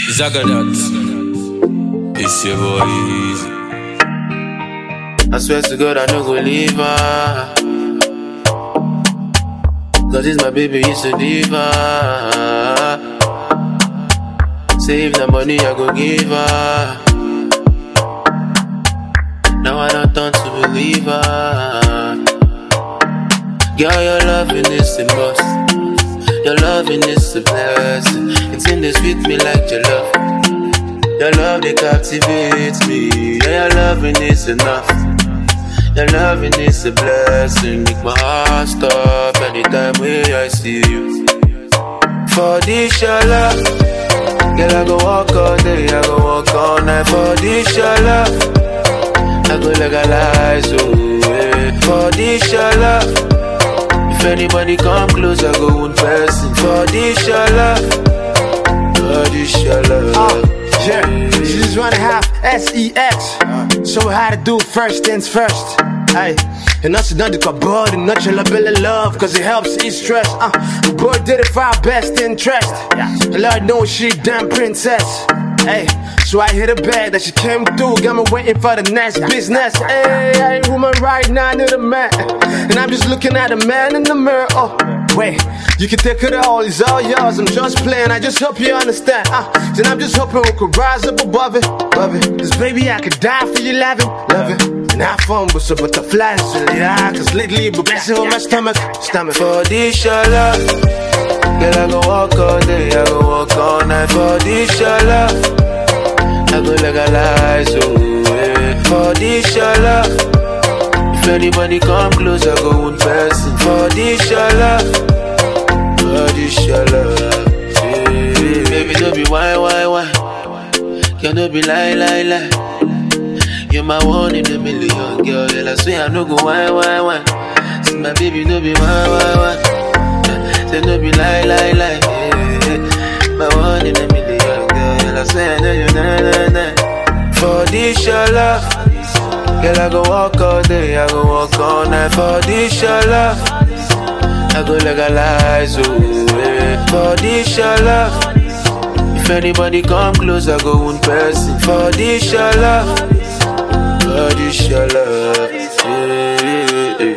Zagadat, it's your boy Easy. I swear to God I no go leave her, cause it's my baby, it's a diva. Save the money I go give her. Now I don't turn to believer. Girl, your loving is a must. Your loving is a blessing. It's in this with me like your love. Your love, they captivate me. Yeah, your loving is enough. Your loving is a blessing. Make my heart stop anytime when I see you. For this your love, girl, I go walk all day, I go walk all night. For this your love, I go legalize, oh yeah. For this your love, if anybody come close, I go in person. For this your love, for this your love. Yeah, she just wanna have sex. Show her how to do first things first. Ay, and also done the cupboard and not your love, cause it helps ease stress. The boy did it for our best interest. The Lord knows she damn princess. Hey, so I hit her back that she came through, got me waiting for the next business. Hey, woman right now I need a man, and I'm just looking at the man in the mirror. Oh, wait, you can take it all, it's all yours. I'm just playing, I just hope you understand. Then I'm just hoping we could rise up above it. Cause baby, I could die for you, loving. And have fun with some butterflies, yeah. Cause lately, but blessing on my stomach. For this your love, girl, I go walk all day, I go walk all night. For this your love, I go legalize, oh yeah. For this your love, if anybody come close, I go in person. For this your love, for this your love, yeah. Baby, don't be why. Girl, don't be lie. You're my one in a million, girl. Yeah, I swear I no go why. See my baby, no be why. Say no be lie. Yeah. My one in a million, girl. Yeah, I swear I know you nah. For this your love, girl, I go walk all day, I go walk all night. For this your love, I go legalize, oh yeah. For this your love, if anybody come close, I go in person. For this your love, for this your love, yeah.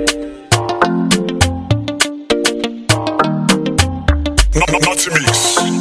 Not to mix.